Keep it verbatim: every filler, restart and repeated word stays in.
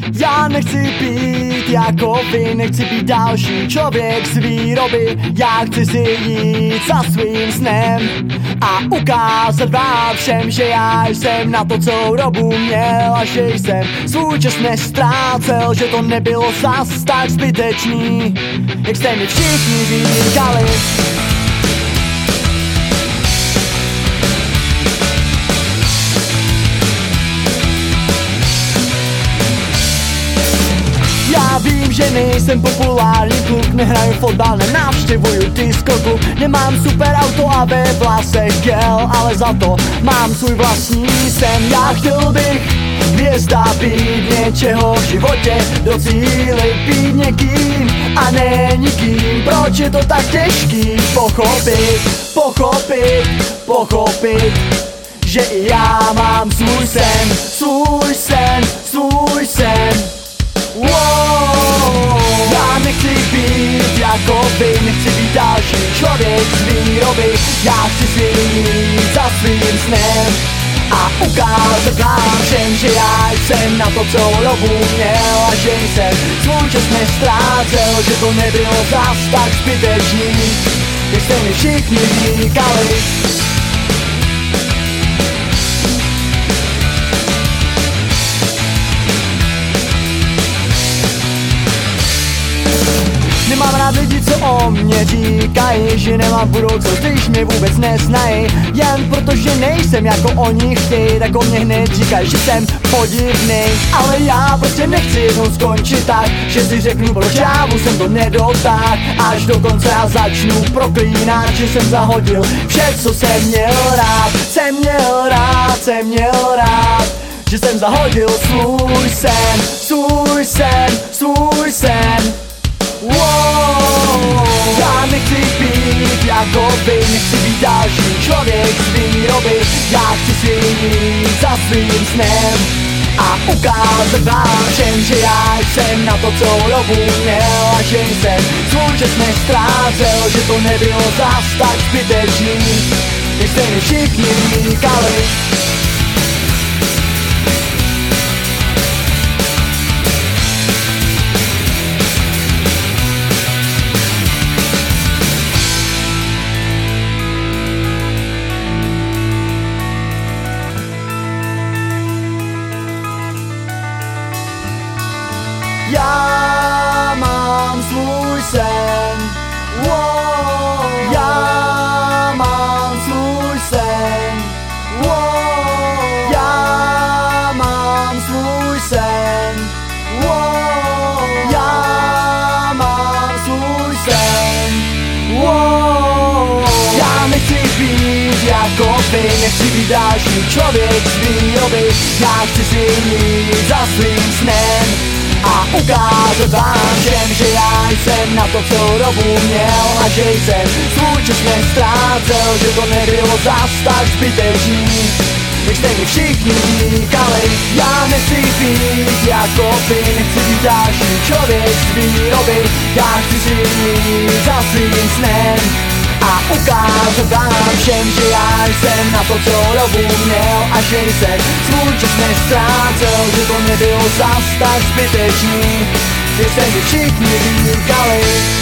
Já nechci být jako vy, nechci být další člověk z výroby. Já chci si jít za svým snem a ukázat vám všem, že já jsem na to celou dobu měl a že jsem svůj čas nestrácel, že to nebylo zas tak zbytečný, jak jste mi všichni říkali. Já vím, že nejsem populární kluk, nehraju fotbal, nenavštěvuju diskoklub, nemám super auto a ve vlasech gel, ale za to mám svůj vlastní sen. Já chtěl bych hvězda být něčeho v životě, docílit být někým a ne nikým. Proč je to tak těžký pochopit, pochopit, pochopit, že i já mám svůj sen, svůj sen, svůj sen. Wow. Já nechci být jako vy, nechci být další člověk z výroby. Já chci si jít za svým snem a ukázat vám všem, že já jsem na to celou dobu měl a že jsem svůj čas nestrácel, že to nebylo zas tak zbytečný, jak jste mi všichni říkali. Nemám rád lidi, co o mě říkají, že nemám budoucnost, když mě vůbec neznají. Jen protože nejsem jako oni chtějí, tak o mě hned říkají, že jsem podivný. Ale já prostě nechci jednou skončit tak, že si řeknu, proč já jsem to nedotáhl až do konce a začnu proklínat, že jsem zahodil vše, co jsem měl rád. Jsem měl rád, jsem měl rád, že jsem zahodil svůj sen, svůj sen, svůj sen. Wow. Já nechci být jako vy, nechci být další člověk z výroby. Já chci si jít za svým snem a ukázat vám všem, že já jsem na to celou dobu měl a že jsem svůj čas nestrácel, že to nebylo zas tak zbytečný, jak jste mi všichni říkali. Já mám svůj sen, wow. Já mám svůj sen, wow. Já mám svůj sen, wow. Já mám svůj sen, wow. Já nechci být jako vy, nechci být další člověk z výroby. Já chci si jít za svým snem a ukázat vám všem, že já jsem na to celou dobu měl a že jsem svůj čas nestrácel, že to nebylo zas tak zbytečný, jak jste mi všichni říkali. Já nechci být jako vy, nechci být další člověk z výroby. Já chci si jít za svým snem a ukázat vám všem, že já jsem na to celou dobu měl a že jsem svůj čas nestrácel, že to nebylo zas tak zbytečný, jak jste mi všichni říkali.